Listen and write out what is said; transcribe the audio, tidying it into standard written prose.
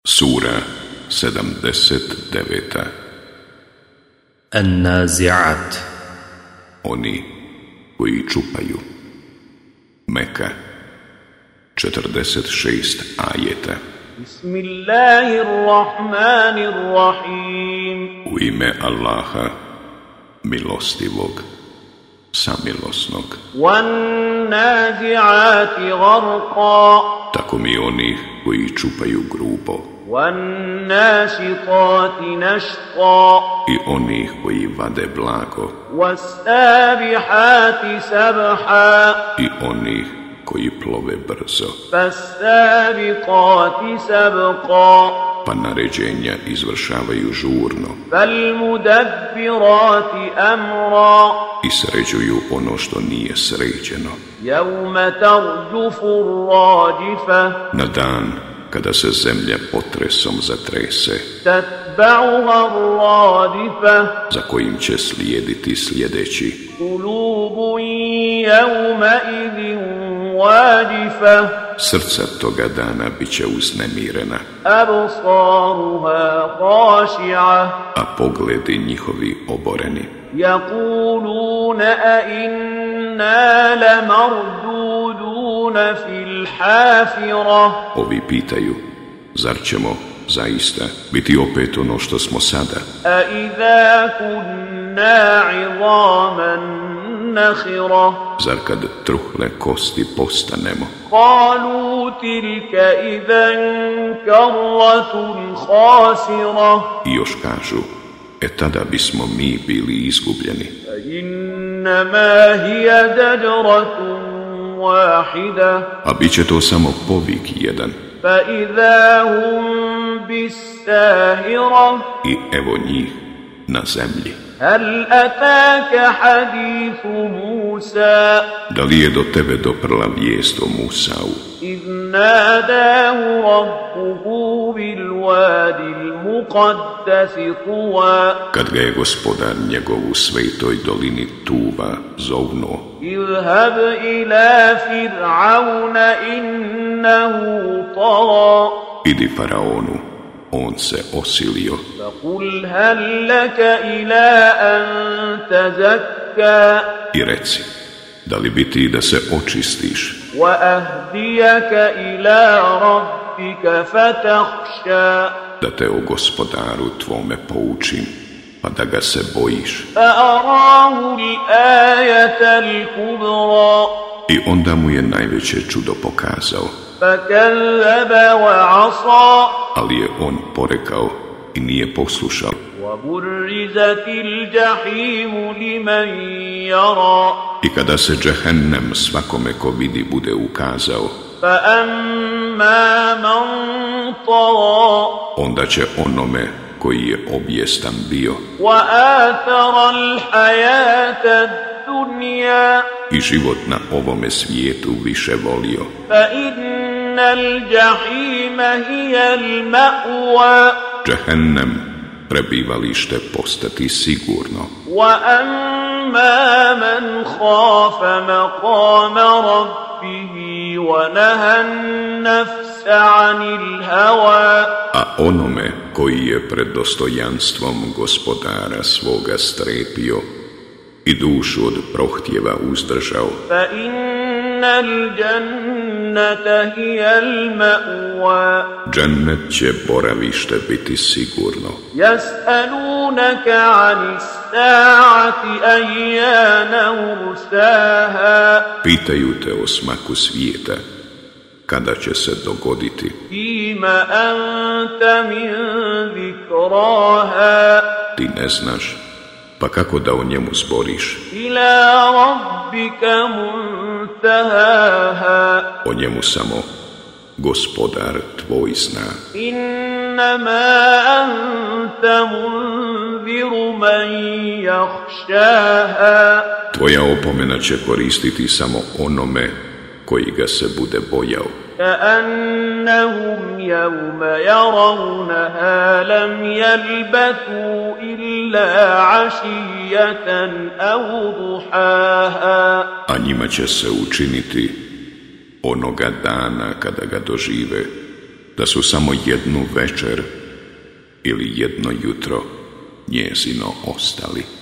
Sura 79. An-Nazi'at. Oni koji čupaju. Meka, 46 ajeta. Bismillahirrahmanirrahim. U ime Allaha, milostivog, samilosnog. Wan-nazi'ati gharqa. Tako mi onih koji čupaju grubo. Wan-nashitati nashqa. I onih koji vade blago. Was-sabihati sabha. I onih koji plove brzo. Fas-sabiqati sabqa. Pa naređenja izvršavaju žurno. Fal-mudabbirati amra. I sređuju ono što nije sređeno. Yawma tarjufu ar-rajifa. Na dan kada se zemlja potresom zatrese, Tatba'uha ar-radifa. za kojim će slijediti sljedeći. Qulubun yawma idhin wajifa. Srca toga dana bit će uznemirena, Absaruha khashi'a. a pogledi njihovi oboreni. Yaquluna a inna lamarduduna fil hafira. Ovi pitaju, zar ćemo zaista biti opet ono što smo sada? A idha kunna 'idhaman nakhira. Zar kad truhle kosti postanemo? Qalu tilka idhan karratun khasira. I još kažu, tada bismo mi bili izgubljeni. Innama hiya dajratun wahida. A bit će to samo povik jedan. Fa idha hum bis-sahira. I evo njih na zemlji. Hal ataka hadithu Musa. Da li je do tebe doprla vijest o Musau, Idh nadahu rabbuhu bil wadi al-muqaddasi tuwa. kad ga je gospodar njegov u svetoj dolini Tuva zovnuo? Idhhab ila fir'auna innahu tagha. Idi faraonu, on se osilio. Faqul hal laka ila an tazakka. I reci, da li bi ti da se očistiš Wa ahdiyaka ila rabbika fatakhsha. da te o gospodaru tvome poučim, pa da ga se bojiš? Fa'arahu al-ayata al-kubra. I onda mu je najveće čudo pokazao, Fakallaba wa 'asa. ali je on porekao i nije poslušao. وَبُرِّزَتِ الْجَحِيمُ لِمَنْ يَرَى. I kada se džehennem svakome ko vidi bude ukazao, فَأَمَّا مَنْ طَغَى. onda će onome koji je objestan bio وَآثَرَ الْحَيَاةَ الدُّنْيَا. i život na ovome svijetu više volio, فَإِنَّ الْجَحِيمَ هِيَ الْمَأْوَى. džehennem prebivalište postati sigurno. وَأَمَّا مَنْ خَافَ مَقَامَ رَبِّهِ وَنَهَى النَّفْسَ عَنِ الْهَوَى. A onome koji je pred dostojanstvom gospodara svoga strepio i dušu od prohtjeva uzdržao, فَإِنَّ الْجَنَّةَ هِيَ الْمَأْوَى. džennet će boravište biti sigurno. يَسْأَلُونَكَ عَنِ السَّاعَةِ أَيَّانَ مُرْسَاهَا. Pitaju te o smaku svijeta, kada će se dogoditi. فِيمَ أَنْتَ مِنْ ذِكْرَاهَا. Ti ne znaš, pa kako da o njemu zboriš? إِلَى رَبِّكَ مُنْتَهَاهَا. O njemu samo gospodar tvoj zna. إِنَّمَا أَنْتَ مُنْذِرُ مَنْ يَخْشَاهَا. Tvoja opomena će koristiti samo onome koji ga se bude bojao. كأنهم يوم يرونها لم يلبثوا إلا عشية أو ضحاها. A njima će se učiniti onoga dana kada ga dožive da su samo jednu večer ili jedno jutro njezino ostali.